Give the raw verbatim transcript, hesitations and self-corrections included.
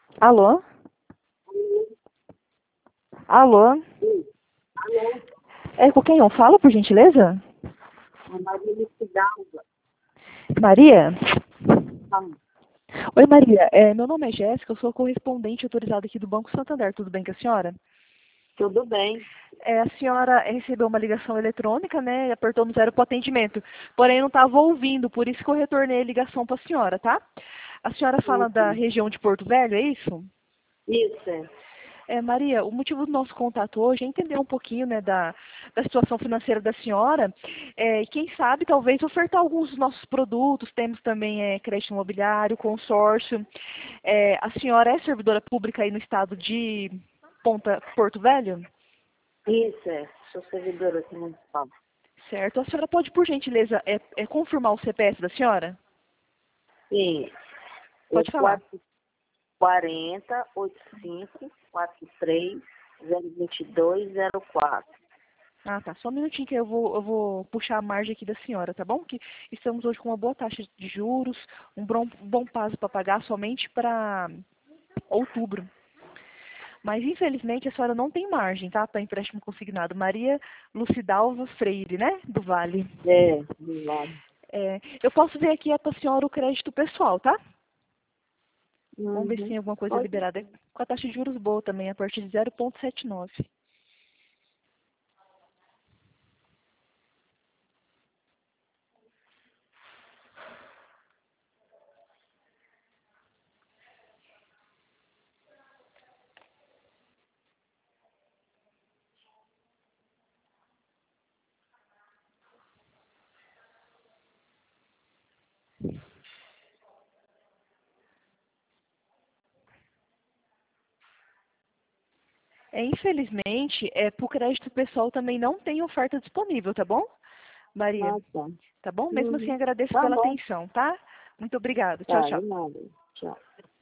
Alô? Alô? Sim. Alô? É com quem eu falo, por gentileza? A Maria me Fidalga. Maria? Tá. Oi, Maria. É, meu nome é Jéssica, eu sou correspondente autorizada aqui do Banco Santander. Tudo bem com a senhora? Tudo bem. É, a senhora recebeu uma ligação eletrônica, né? E apertou no zero para atendimento. Porém, não estava ouvindo, por isso que eu retornei a ligação para a senhora, tá? A senhora fala da Uhum. região de Porto Velho, é isso? Isso, é. É, Maria, o motivo do nosso contato hoje é entender um pouquinho, né, da, da situação financeira da senhora, é, e quem sabe talvez ofertar alguns dos nossos produtos. Temos também é, crédito imobiliário, consórcio. É, a senhora é servidora pública aí no estado de Ponta, Porto Velho? Isso, é. Sou servidora aqui municipal. Certo. A senhora pode, por gentileza, é, é confirmar o C P F da senhora? Sim. É Pode falar. quatro quatro zero oito cinco quatro três zero dois dois zero quatro. Ah, tá. Só um minutinho que eu vou, eu vou puxar a margem aqui da senhora, tá bom? Que estamos hoje com uma boa taxa de juros, um bom, bom prazo para pagar somente para outubro. Mas, infelizmente, a senhora não tem margem, tá? Para empréstimo consignado. Maria Lucidalva Freire, né? Do Vale. É, do lado. É, eu posso ver aqui é para a senhora o crédito pessoal, tá? Vamos ver se Uhum. tem alguma coisa Pode liberada. ser. Com a taxa de juros boa também, a partir de zero vírgula setenta e nove. É, infelizmente, é, para o crédito pessoal também não tem oferta disponível, tá bom, Maria? Ah, tá. Tá bom? Mesmo assim, Uhum. agradeço Tá pela bom. atenção, tá? Muito obrigada. Tchau, Tá, de tchau. nada. Tchau.